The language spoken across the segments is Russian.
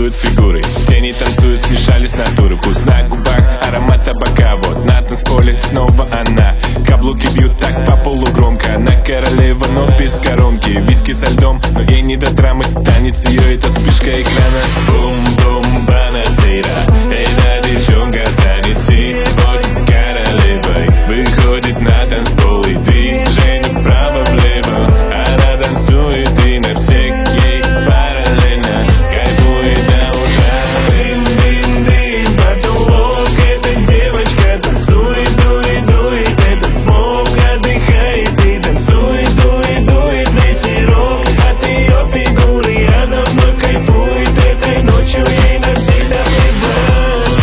танцуют фигуры, тени танцуют, смешались натуры. Вкус на губах, аромат табака. Вот на танцполе снова она. Каблуки бьют так по полу громко. Она королева, но без коронки. Виски со льдом, но ей не до драмы. Танец ее — это вспышка экрана. Бум-бум, банасейра. Эта девчонка станет сегодня королевой. Выходит на танцпол и движение вправо-влево. Она танцует и на всех ей параллельно. Кайфует до утра. Дым-дым-дым, потолок. Эта девочка танцует, дует, дует. Этот смог отдыхает и танцует, дует, дует ветерок. От ее фигуры она вновь кайфует. Этой ночью ей навсегда плевать.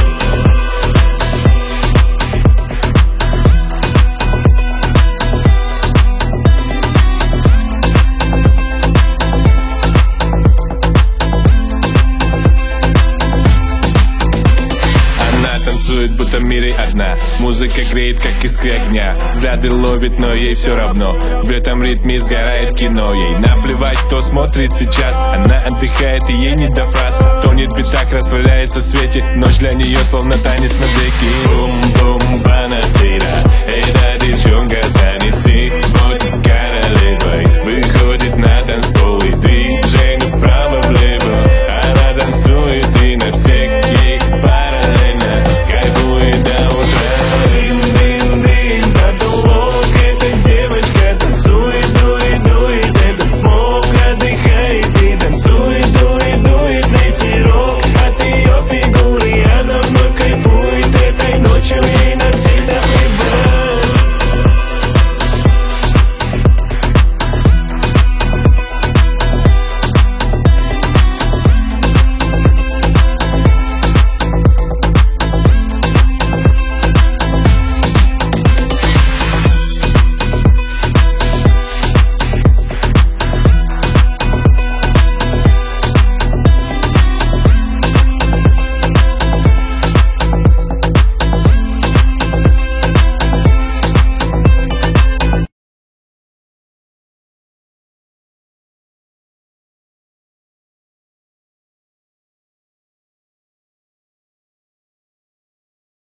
Танцует, будто в мире одна. Музыка греет, как искры огня. Взгляды ловит, но ей все равно. В этом ритме сгорает кино. Ей наплевать, кто смотрит сейчас. Она отдыхает, и ей не до фраз. Тонет битак, растворяется в свете. Ночь для нее словно танец на деке. Бум-бум, банасейра. Эта девчонка станет сильной.